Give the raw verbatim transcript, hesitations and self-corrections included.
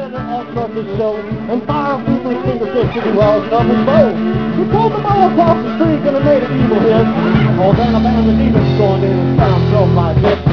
and the off the show, and fire through the fingertips to the walls of his bow. He pulled the bow across the street and it made an evil hit. Oh, then a band of demons joined in and sound felt like this.